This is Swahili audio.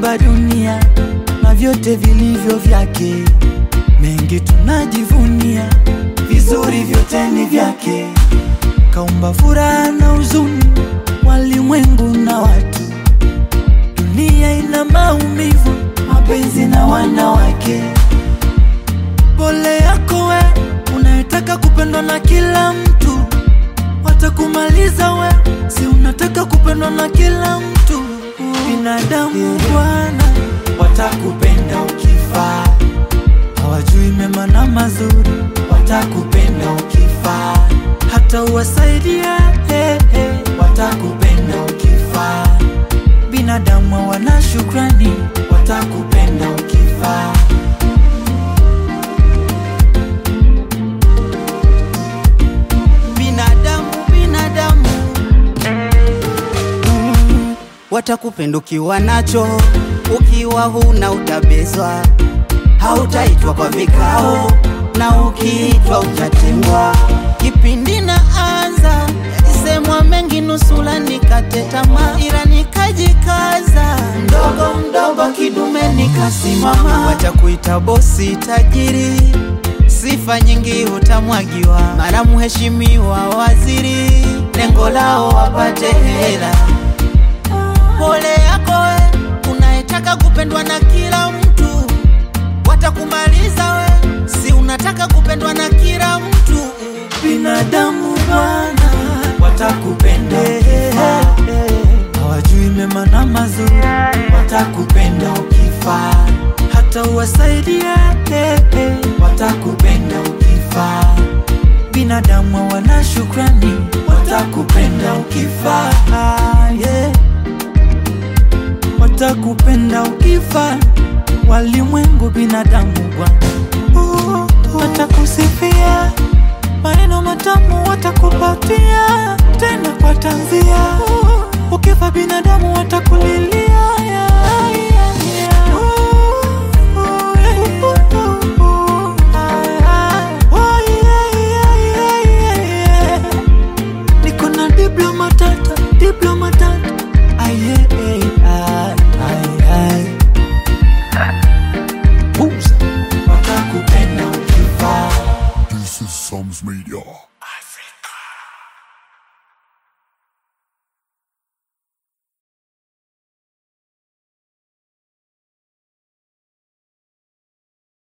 Kaumba dunia na vyote vilivyo vyake, mengi tunajivunia, vizuri vyote ni vyake. Kaumba furaha na huzuni, walimwengu na watu. Dunia ina maumivu, mapenzi na wanawake. Pole yako we, unayetaka kupendwa na kila mtu. Watakumaliza we, si unataka kupendwa na kila mtu. Binadamu bwana, watakupenda ukifa, hawajui mema na mazuri. Watakupenda ukifa, hata uwasaidie, watakupenda ukifa. Binadamu wana shukrani, watakupenda ukifa. Binadamu watakupenda ukiwa nacho, ukiwa huna utabezwa, hautaitwa kwa vikao, na ukiitwa utatengwa. Kipindi na anza isemwa mengi, nusula nikate tamaa, ila nikajikaza, mdogo kidume nikasimama. Watakuita bosi tajiri, sifa nyingi utamwagiwa, mara mheshimiwa waziri, lengo lao wapate hela. Pole yako we, unayetaka kupendwa na kila mtu. Watakumaliza we, si unataka kupendwa na kila mtu. Binadamu bwana, watakupenda ukifa, hawajui mema na mazuri. Watakupenda ukifa, hata uwasaidie, watakupenda ukifa. Binadamu wana shukrani, watakupenda ukifa, watakupenda ukifa. Walimwengu binadamu bwana, watakusifia, maneno matamu watakupatia, tena kwa tanzia. Ukifa binadamu watakulilia,